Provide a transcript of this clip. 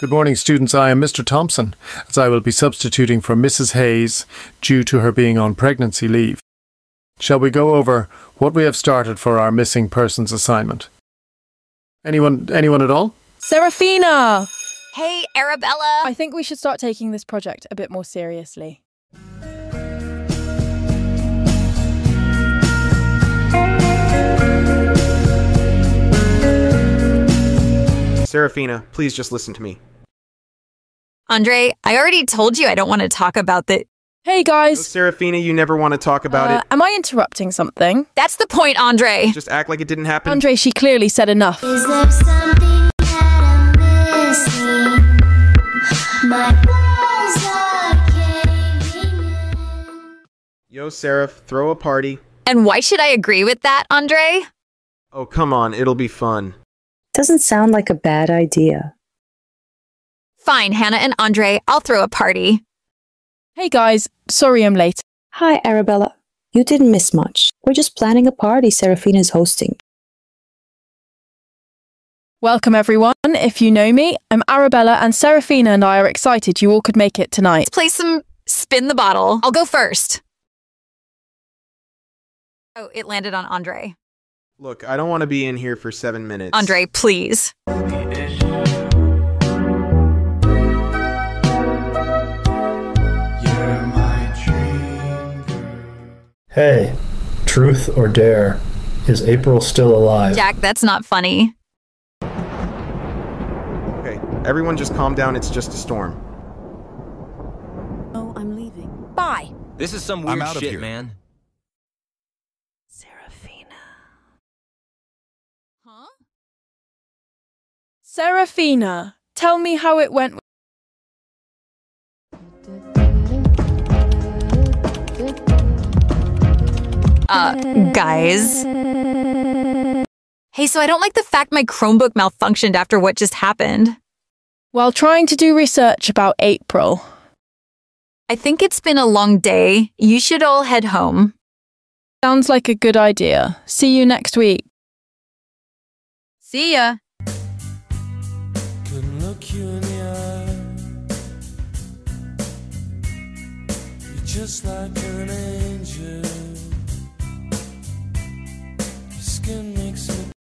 Good morning, students. I am Mr. Thompson, as I will be substituting for Mrs. Hayes due to her being on pregnancy leave. Shall we go over what we have started for our missing persons assignment? Anyone at all? Serafina! Hey, Arabella! I think we should start taking this project a bit more seriously. Serafina, please just listen to me. Andre, I already told you I don't want to talk about the... Hey, guys! Serafina, you never want to talk about it. Am I interrupting something? That's the point, Andre! Just act like it didn't happen. Andre, she clearly said enough. Is there something that I'm missing? My eyes are caving in. Yo, Seraph, throw a party. And why should I agree with that, Andre? Oh, come on, it'll be fun. Doesn't sound like a bad idea. Fine, Hannah and Andre, I'll throw a party. Hey, guys. Sorry I'm late. Hi, Arabella. You didn't miss much. We're just planning a party Serafina's hosting. Welcome, everyone. If you know me, I'm Arabella, and Serafina and I are excited you all could make it tonight. Let's play some spin the bottle. I'll go first. Oh, it landed on Andre. Look, I don't want to be in here for 7 minutes. Andre, please. Hey, truth or dare? Is April still alive? Jack, that's not funny. Okay, everyone just calm down, it's just a storm. Oh, I'm leaving. Bye. This is some weird shit, man. Serafina. Huh? Serafina, tell me how it went. Guys. Hey, so I don't like the fact my Chromebook malfunctioned after what just happened. While trying to do research about April. I think it's been a long day. You should all head home. Sounds like a good idea. See you next week. See ya. Couldn't look you in the eye. You're just like an angel. Your skin makes me